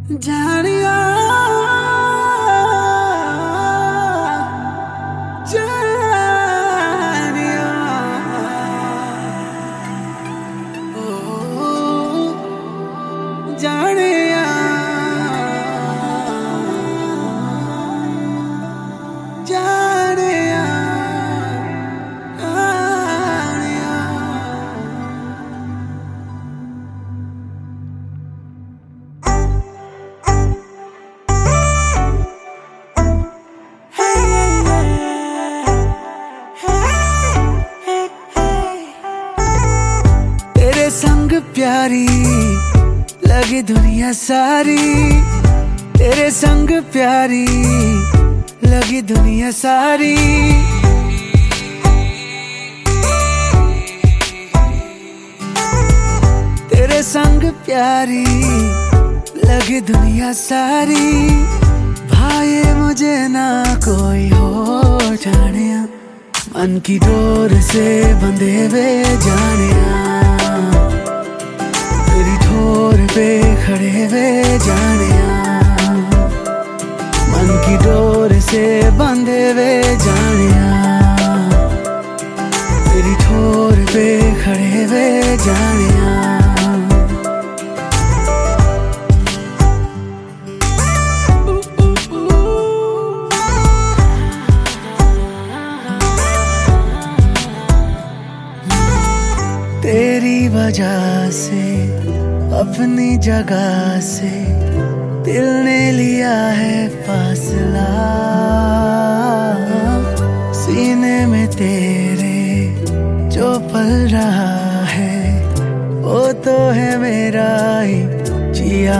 जानिया जानिया ओ जानिया जानिया तेरे संग प्यारी लगी दुनिया सारी, तेरे संग प्यारी लगी दुनिया सारी। तेरे संग प्यारी लगी दुनिया सारी। भाई मुझे ना कोई हो जानिया, मन की डोर से बंधे वे जानिया, तेरी ठोर पे खड़े वे जानिया, मन की डोर से बंधे वे जानिया, तेरी ठोर पे खड़े वे जानिया। तेरी वजह से अपनी जगह से दिल ने लिया है फासला, सीने में तेरे जो पल रहा है वो तो है मेरा ही जिया।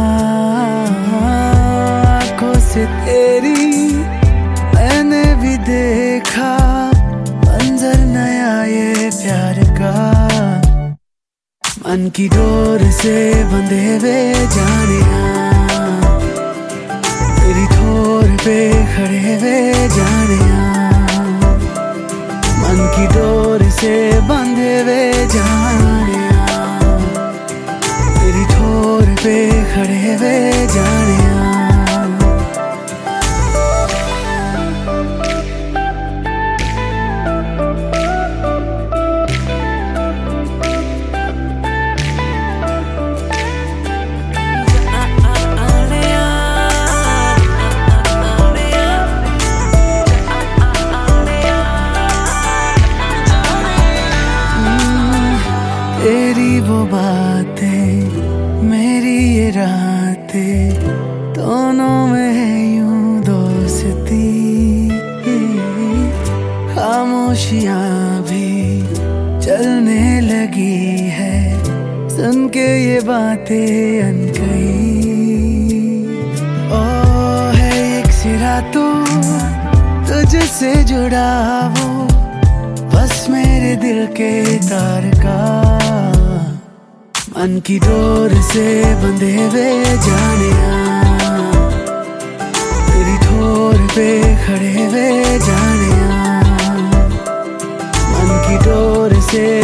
आँखों से तेरी मैंने भी देखा मंजर नया ये प्यार का, मन की डोर से बंधे वे जानिया, तेरी ठोर पे खड़े वे जानिया, मन की डोर से बंधे वे जानिया, तेरी ठोर पे खड़े वे जानिया। तेरी वो बातें मेरी ये रातें दोनों में है यूं दोस्ती, खामोशियां भी चलने लगी है सुन के ये बातें अनकही। ओ है एक सिरा तो तुझसे जुड़ा वो बस मेरे दिल के तार का, मन की डोर से बंधे वे जानिया, तेरी ठोर पे खड़े वे जानिया, मन की डोर से